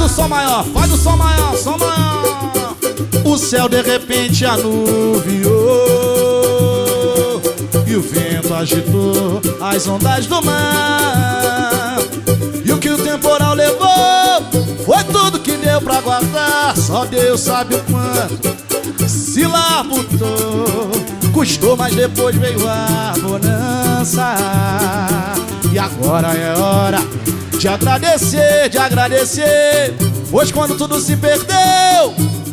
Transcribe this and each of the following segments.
o som maior, faz o som maior, som maior. O céu de repente anuviou e o vento agitou as ondas do mar. E o que o temporal levou foi tudo que deu pra guardar. Só Deus sabe o quanto se labutou. Custou, mas depois veio a bonança. E agora é hora de agradecer, pois quando tudo se perdeu.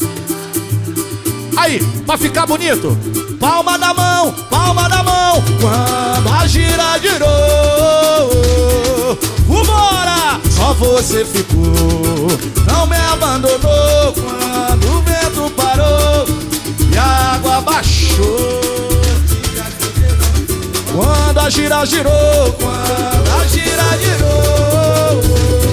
Aí, pra ficar bonito, palma da mão, palma da mão. Quando a gira girou, vambora! Só você ficou, não me abandonou. Quando o vento parou e a água baixou. Quando a gira girou, quando a gira girou,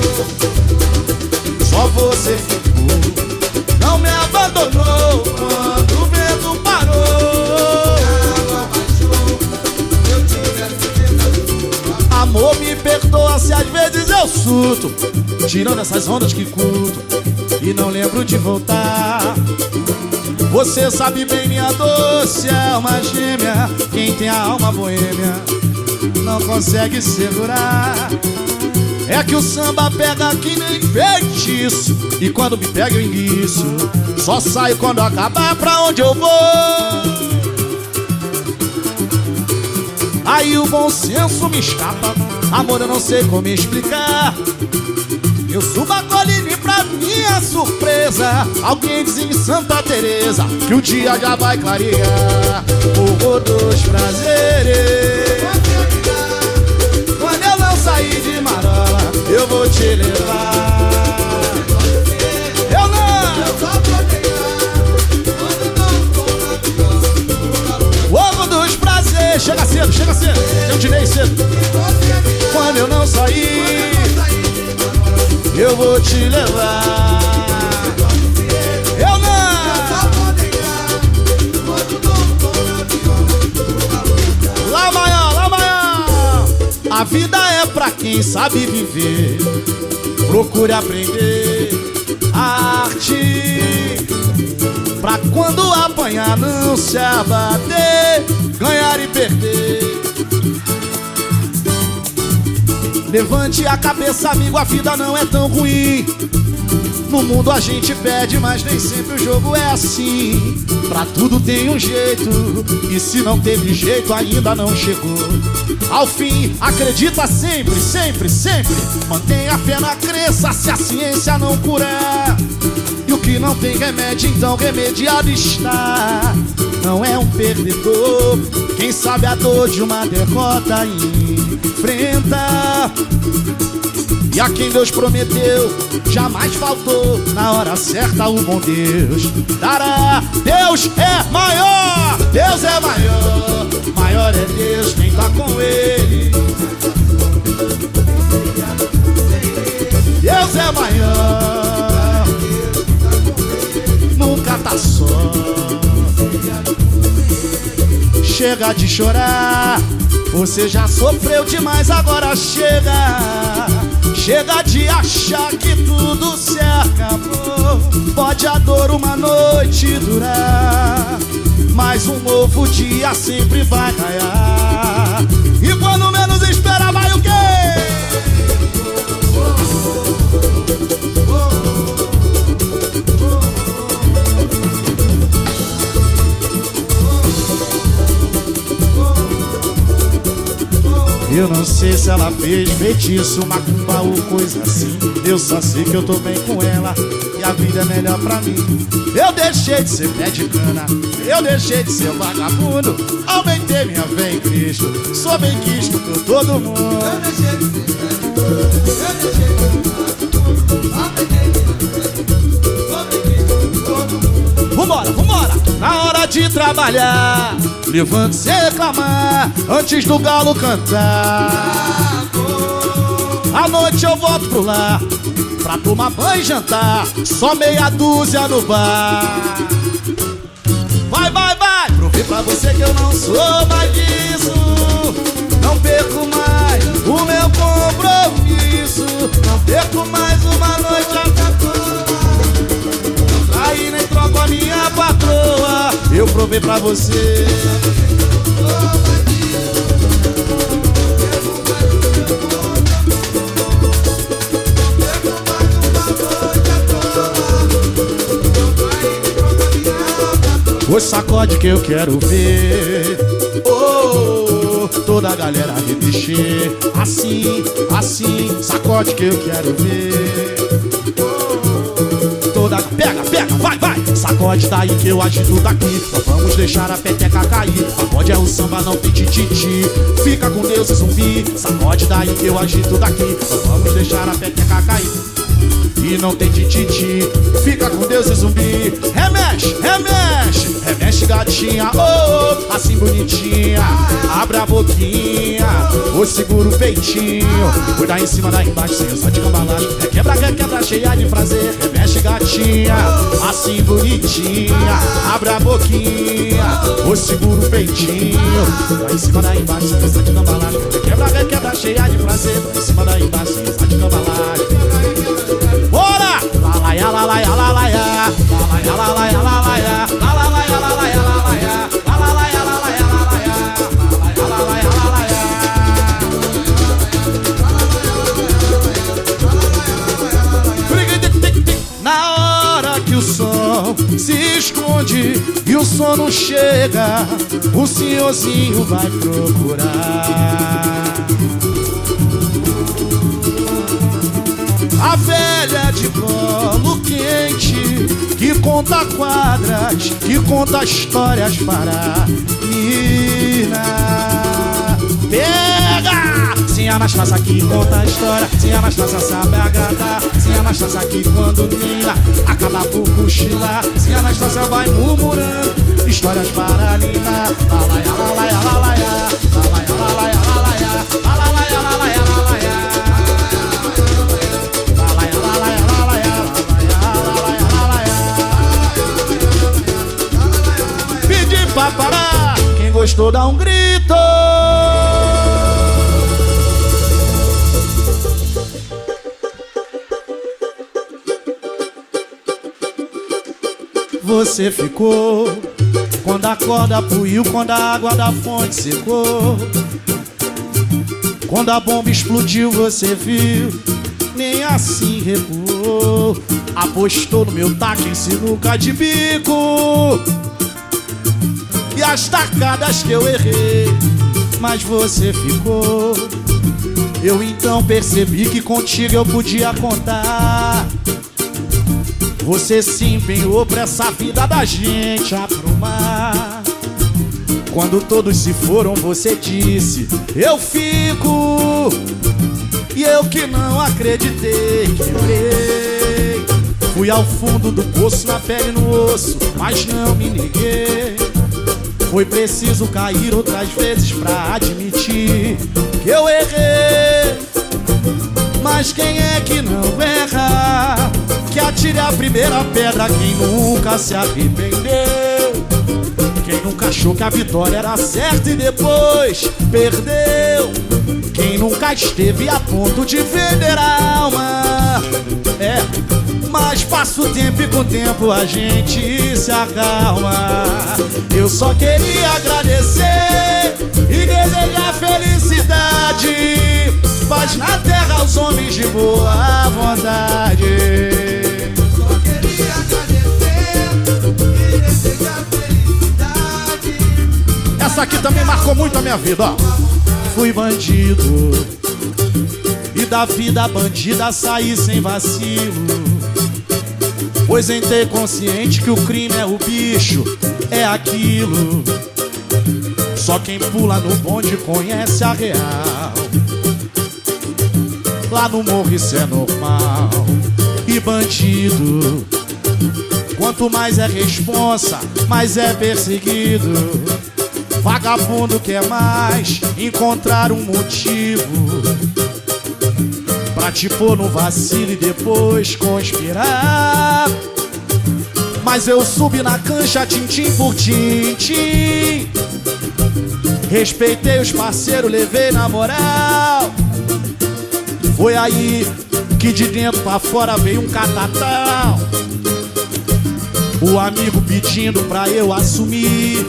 só você ficou, não me abandonou. Quando o vento parou, amor, me perdoa se às vezes eu surto, tirando essas ondas que curto e não lembro de voltar. Você sabe bem, minha doce alma gêmea, quem tem a alma boêmia não consegue segurar. É que o samba pega que nem feitiço, e quando me pega eu enguiço. Só saio quando acabar, pra onde eu vou. Aí o bom senso me escapa, amor, eu não sei como explicar. Eu subo a colina e pra minha surpresa, alguém diz em Santa Teresa que o dia já vai clarear. O horror dos prazeres, quando eu não sair de marola, eu vou te levar. Eu não, o horror dos prazeres. Chega cedo, eu tirei cedo. Quando eu não sair, eu vou te levar. Eu não. Lá maior, lá maior. A vida é pra quem sabe viver. Procure aprender a arte, pra quando apanhar não se abater, ganhar e perder. Levante a cabeça, amigo, a vida não é tão ruim. No mundo a gente perde, mas nem sempre o jogo é assim. Pra tudo tem um jeito, e se não teve jeito ainda não chegou ao fim. Acredita sempre, sempre, sempre. Mantenha a fé na crença, se a ciência não curar. E o que não tem remédio, então remediado está. Não é um perdedor quem sabe a dor de uma derrota enfrenta. E a quem Deus prometeu jamais faltou, na hora certa o bom Deus dará. Deus é maior, Deus é maior, maior é Deus quem tá com Ele. Deus é maior, nunca tá só. Chega de chorar, você já sofreu demais, agora chega. Chega de achar que tudo se acabou. Pode a dor uma noite durar, mas um novo dia sempre vai raiar. E quando menos espera vai o quê? Eu não sei se ela fez feitiço, macumba ou coisa assim. Eu só sei que eu tô bem com ela e a vida é melhor pra mim. Eu deixei de ser pé de cana, eu deixei de ser vagabundo. Aumentei minha fé em Cristo, sou bem quisto por todo mundo. Eu deixei de ser pé de cana, eu deixei de ser vagabundo. Aumentei minha fé em Cristo, sou bem quisto por todo mundo. Vambora, vambora! Na hora de trabalhar, levante sem reclamar, antes do galo cantar. À noite eu volto pro lar, pra tomar banho e jantar, só meia dúzia no bar. Vai, vai, vai, provei pra você que eu não sou mais disso. Não perco mais o meu compromisso, não perco mais uma noite a pra você. O sacode que eu quero ver, oh, toda a galera remexer. Assim, assim, sacode que eu quero ver, oh, toda... Pega, pega, vai, vai. Sacode daí que eu agito daqui. Não vamos deixar a peteca cair. Pagode é o samba, não tem tititi. Fica com Deus e zumbi. Sacode daí que eu agito daqui. Não vamos deixar a peteca cair. E não tem tititi, fica com Deus e zumbi. Remexe, remexe, remexe gatinha, oh, oh, assim bonitinha. Abre a boquinha, ou segura o peitinho. Cuida em cima, da embaixo, sem usar de cambalagem. Requebra, cheia de prazer. Remexe gatinha, assim bonitinha. Abre a boquinha, ou segura o peitinho. Cuida em cima, da embaixo, sem usar de cambalagem. Requebra, cheia de prazer. Cuida em cima, da embaixo, sem usar de cambalagem. Bora! Lalaia, lalaia, lalaia, lalaia, lalaia, lalaia, lalaia, lalaia, lalaia, lalaia, lalaia, lalaia, lalaia, lalaia. Na hora que o sol se esconde e o sono chega, o senhorzinho vai procurar a velha de colo quente, que conta quadras, que conta histórias para mina. Pega! Sim, a mais fácil aqui conta a história. Sim, a mais fácil sabe agradar. Sim, a mais fácil aqui quando mina acaba por cochilar. Sim, a mais fácil vai murmurando histórias para Nina. Lalaia, lalaia, lalaia, lalaia, lalaia, lalaia, lalaia, lalaia, lalaia. Pedi pra parar, quem gostou dá um grito. Você ficou quando a corda puiu, quando a água da fonte secou, quando a bomba explodiu você viu, nem assim recuou. Apostou no meu taco em sinuca de bico e as tacadas que eu errei, mas você ficou. Eu então percebi que contigo eu podia contar. Você se empenhou pra essa vida da gente aprumar. Quando todos se foram você disse, eu fico. E eu que não acreditei, quebrei. Fui ao fundo do poço, na pele e no osso, mas não me neguei. Foi preciso cair outras vezes pra admitir que eu errei. Mas quem é que não erra? Que atire a primeira pedra quem nunca se arrependeu. Quem nunca achou que a vitória era certa e depois perdeu. Quem nunca esteve a ponto de vender a alma. É, mas passa o tempo e com o tempo a gente se acalma. Eu só queria agradecer e desejar felicidade, paz na terra aos homens de boa vontade. Só queria agradecer e desejar felicidade. Essa aqui também marcou muito a minha vida, ó. Fui bandido e da vida bandida saí sem vacilo, pois entrei consciente que o crime é o bicho, é aquilo. Só quem pula no bonde conhece a real. Lá no morro isso é normal. E bandido, quanto mais é responsa, mais é perseguido. Vagabundo quer mais encontrar um motivo pra te pôr no vacilo e depois conspirar. Mas eu subi na cancha tintim por tintim, respeitei os parceiros, levei na moral. Foi aí que de dentro pra fora veio um catatão. O amigo pedindo pra eu assumir.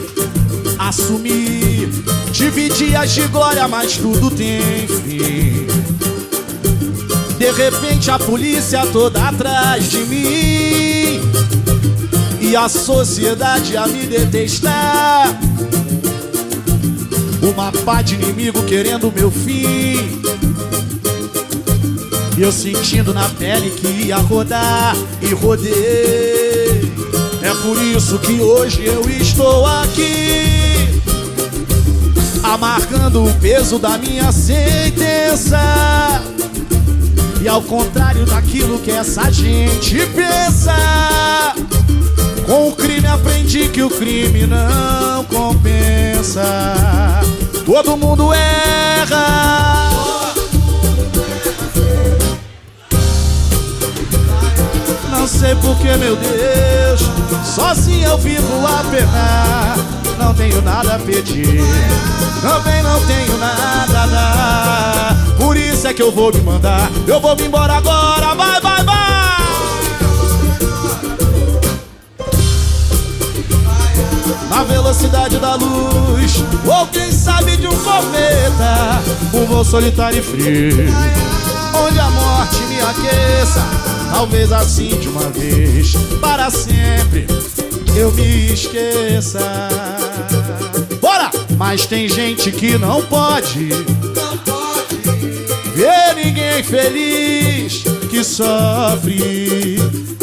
Dividir as de glória, mas tudo tem fim. De repente a polícia toda atrás de mim e a sociedade a me detestar. Uma pá de inimigo querendo meu fim. E eu sentindo na pele que ia rodar e rodei. É por isso que hoje eu estou aqui, amargando o peso da minha sentença. E ao contrário daquilo que essa gente pensa, com o crime aprendi que o crime não compensa. Todo mundo erra. Não sei porquê, meu Deus, sozinho eu vivo a penar. Não tenho nada a pedir, também não tenho nada a dar. Por isso é que eu vou me mandar, eu vou me embora agora. Vai, vai, vai! Na velocidade da luz, ou quem sabe de um cometa, um voo solitário e frio, onde a morte me aqueça. Talvez assim de uma vez, para sempre, eu me esqueça. Bora! Mas tem gente que não pode ver ninguém feliz, que sofre.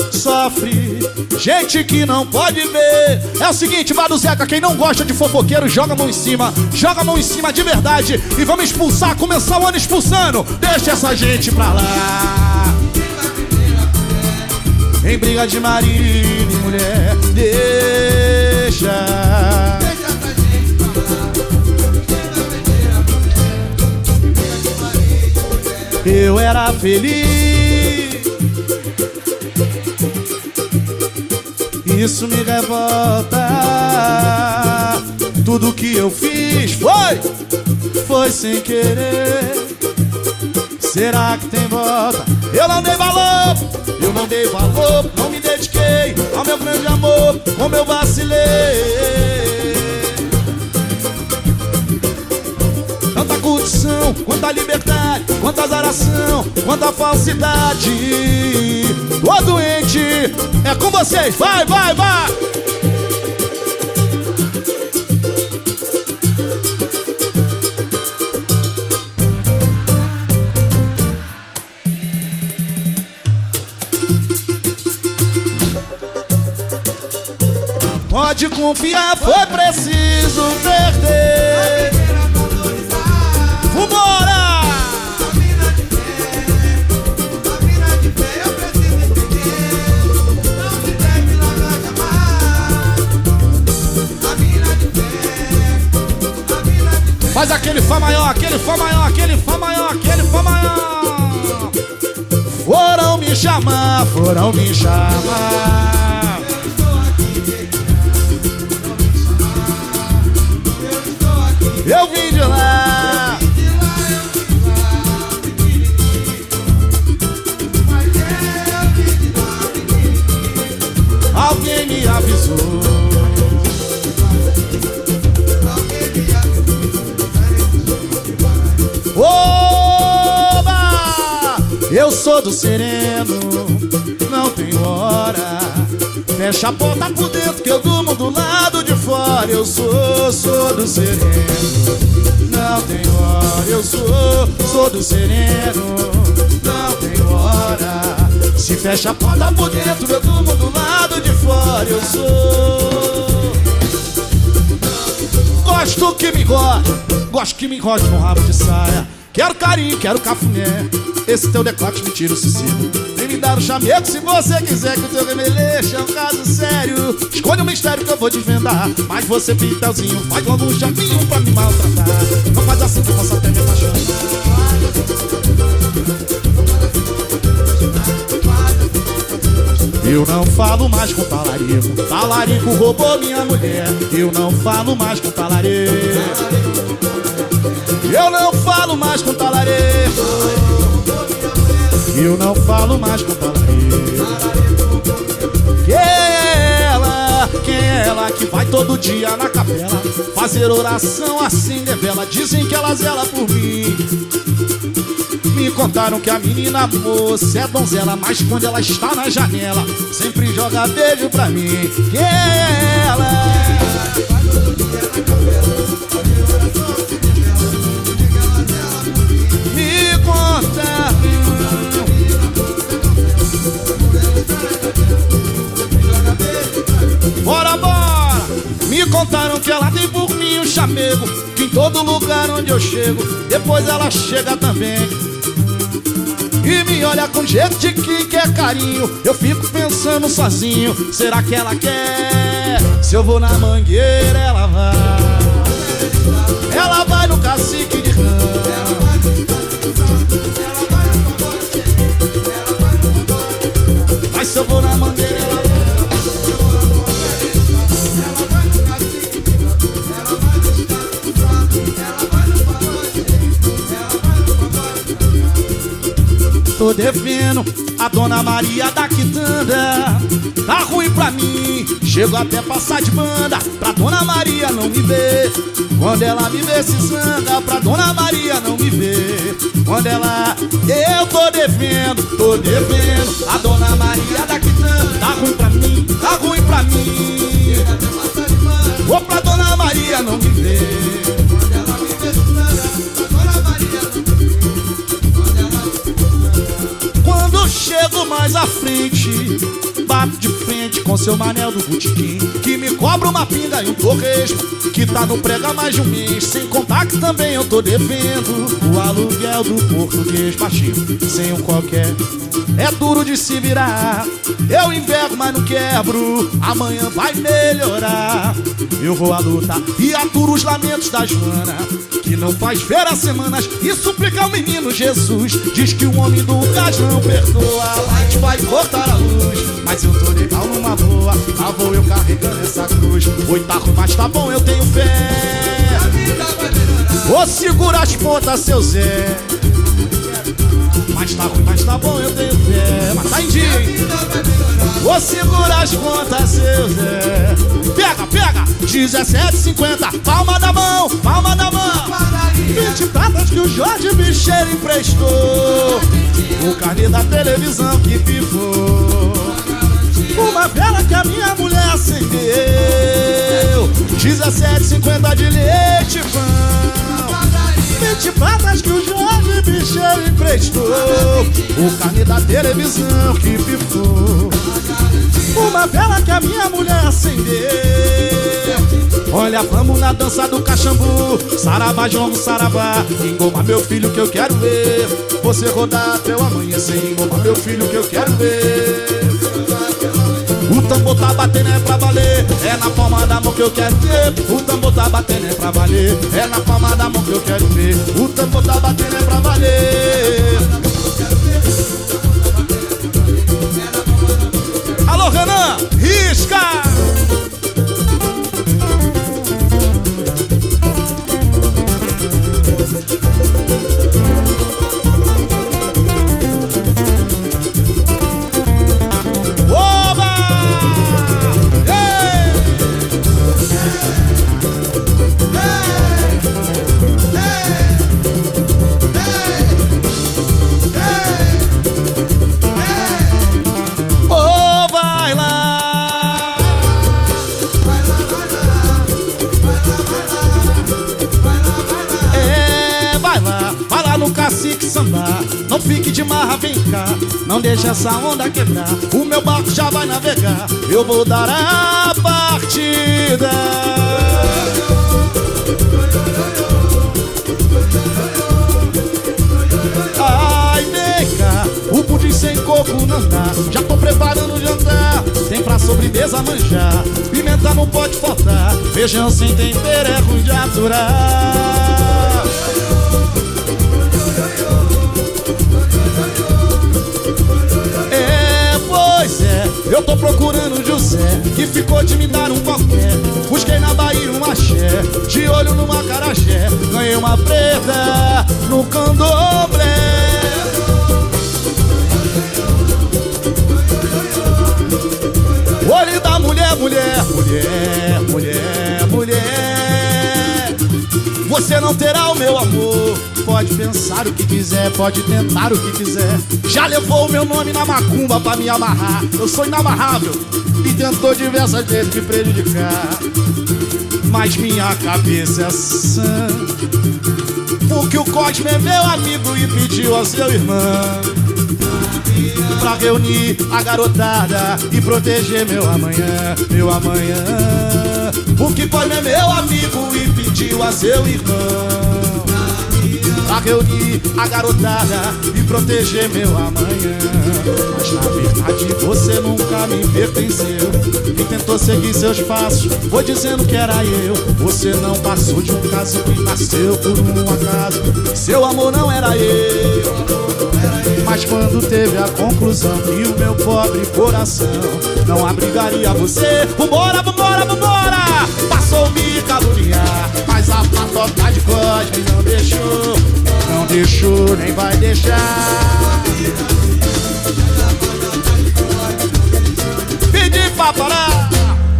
Gente que não pode ver. É o seguinte, Bar do Zeca, quem não gosta de fofoqueiro, joga a mão em cima. Joga a mão em cima de verdade. E vamos expulsar, começar o ano expulsando. Deixa essa gente pra lá. Em briga de marido e mulher, deixa essa gente pra lá. Eu era feliz, isso me revolta. Tudo que eu fiz foi sem querer. Será que tem volta? Eu não dei valor, não me dediquei ao meu grande amor, como eu vacilei. Tanta curtição, quanta liberdade, quanta azaração, quanta falsidade. Tô doente, é com vocês, vai, vai, vai! Pode confiar, foi preciso perder. Vambora! A mina de fé, eu preciso entender. Não se deve largar jamais. A mina de fé. Faz aquele Fá maior, aquele Fá maior, aquele Fá maior, aquele Fá maior. Foram me chamar, foram me chamar. Eu vim de lá, alguém me avisou. Oba! Eu sou do sereno, não tenho hora. Fecha a porta por dentro que eu durmo do lado de fora. Eu sou do sereno, não tenho hora. Eu sou do sereno, não tenho hora. Se fecha a porta por dentro eu durmo do lado de fora. Eu sou. Gosto que me enrote no rabo de saia. Quero carinho, quero cafuné. Esse teu decote me tira o sossego. Vem me dar um chamego se você quiser, que o teu remeleixo é um caso sério. Escolha um mistério que eu vou desvendar. Mas você, Pitelzinho, faz logo um chavinho pra me maltratar. Não faz assim que eu posso até me apaixonar. Eu não falo mais com talarico. Talarico roubou minha mulher. Eu não falo mais com talarico. Eu não falo mais com talarico. Eu não falo mais com talarico. Que ela ela que vai todo dia na capela fazer oração, acender vela. Dizem que ela zela por mim. Me contaram que a menina moça é donzela, mas quando ela está na janela sempre joga beijo pra mim. Quem é ela? Me contaram. Bora, bora! Me contaram que ela tem por mim um chamego, que em todo lugar onde eu chego, depois ela chega também e me olha com jeito de que quer carinho. Eu fico pensando sozinho, será que ela quer? Se eu vou na mangueira, ela vai. Ela vai no cacique de rã. Mas se eu vou na mangueira, ela vai. Tô devendo a Dona Maria da Quitanda, tá ruim pra mim, chego até passar de banda pra Dona Maria não me ver. Quando ela me vê se zanga, pra Dona Maria não me ver. Quando ela... Eu tô devendo a Dona Maria da Quitanda, tá ruim pra mim, tá ruim pra mim. Vou pra Dona Maria não me ver. Quando chego mais à frente, bato de frente com seu Manel do botequim, que me cobra uma pinga e um torresmo, que tá no prega há mais de um mês. Sem contar que também eu tô devendo o aluguel do português baixinho, sem um qualquer. É duro de se virar, eu envergo mas não quebro. Amanhã vai melhorar. Eu vou à luta e aturo os lamentos da Joana, que não faz ver há semanas, e suplica ao menino Jesus. Diz que o homem do gás não perdoa, a light vai cortar a luz, mas eu tô legal numa boa. Lá vou eu carregando essa cruz. Oi, tá ruim, mas tá bom, eu tenho fé. Vou segurar as pontas, seu Zé. Mas tá ruim, mas tá bom, eu tenho fé. Mas tá em dia. Vou segurar as contas, seu Zé. Pega, pega, 17,50. Palma da mão, palma da mão. 20 pratas que o Jorge Bicheiro emprestou. O carnê da televisão que pifou. Uma vela que a minha mulher acendeu. 17,50 de leite pão. 20 pratas que o Jorge Bicheiro emprestou. O carnê da televisão que pifou. Uma vela que a minha mulher acendeu. Olha, vamos na dança do cachambu. Saravá, jongo, saravá. Engoma meu filho que eu quero ver você rodar até o amanhecer. Engoma meu filho que eu quero ver. O tambor tá batendo é pra valer. É na palma da mão que eu quero ver. O tambor tá batendo é pra valer. É na palma da mão que eu quero ver. O tambor tá batendo é pra valer. Alô, Renan, risca! Não fique de marra, vem cá. Não deixa essa onda quebrar. O meu barco já vai navegar. Eu vou dar a partida. Ai, vem cá. O pudim sem coco não dá. Já tô preparando o jantar. Tem pra sobremesa manjar. Pimenta não pode faltar. Feijão sem tempero é ruim de aturar. Eu tô procurando José, que ficou de me dar um qualquer. Busquei na Bahia um axé, de olho numa acarajé. Ganhei uma preta no candomblé. Olho da mulher, mulher, mulher. você não terá o meu amor. Pode pensar o que quiser, pode tentar o que quiser. Já levou o meu nome na macumba pra me amarrar. Eu sou inamarrável e tentou diversas vezes me prejudicar, mas minha cabeça é sã, porque o Cosme é meu amigo e pediu ao seu irmão pra reunir a garotada e proteger meu amanhã, meu amanhã. Porque Cosme é meu amigo e pediu a seu irmão pra reunir a garotada e proteger meu amanhã. Mas na verdade você nunca me pertenceu e tentou seguir seus passos, foi dizendo que era eu. Você não passou de um caso que nasceu por um acaso. Seu amor não era eu, mas quando teve a conclusão que o meu pobre coração não abrigaria você, vambora, vambora, vambora. Passou-me caluniar, mas a patota de Cosme não deixou, não deixou, nem vai deixar. Pedi pra parar.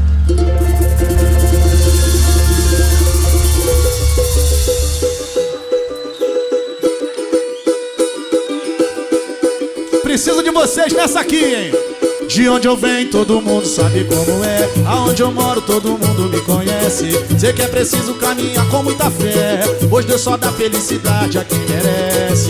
Preciso de vocês nessa aqui, hein? De onde eu venho todo mundo sabe como é. Aonde eu moro todo mundo me conhece. Sei que é preciso caminhar com muita fé, pois Deus só dá felicidade a quem merece.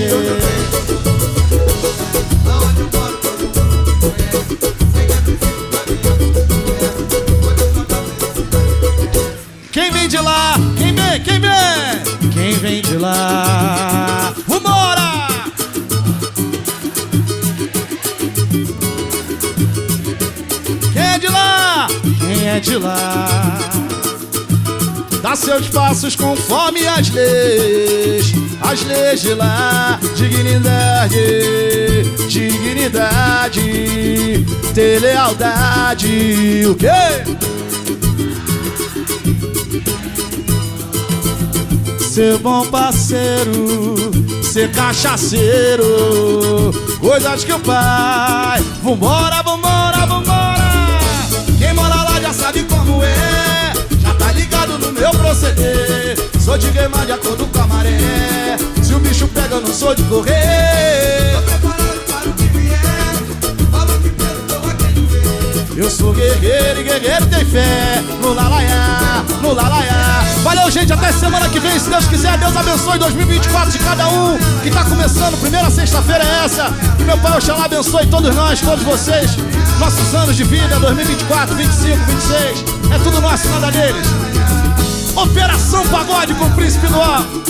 Quem vem de lá? Quem vem? Quem vem? Quem vem de lá? Vambora! Quem é de lá? Quem é de lá? Dá seus passos conforme as leis de lá. Dignidade, dignidade, ter lealdade. O quê? Ser bom parceiro, ser cachaceiro, coisas que o pai. Vambora, vambora, vambora. Quem mora lá já sabe como é, já tá ligado no meu proceder. Sou de queimar de acordo com a maré. Se o bicho pega eu não sou de correr. Tô preparado para o que vier, falo que perdoa quem vê. Eu sou guerreiro e guerreiro tem fé. No lalaiá, no lalaiá. Valeu, gente, até semana que vem, se Deus quiser. Deus abençoe 2024 de cada um que tá começando. Primeira sexta-feira é essa. Que meu Pai Oxalá abençoe todos nós, todos vocês. Nossos anos de vida, 2024, 25, 26. É tudo nosso, nada deles. Operação Pagode com o Príncipe do Ó.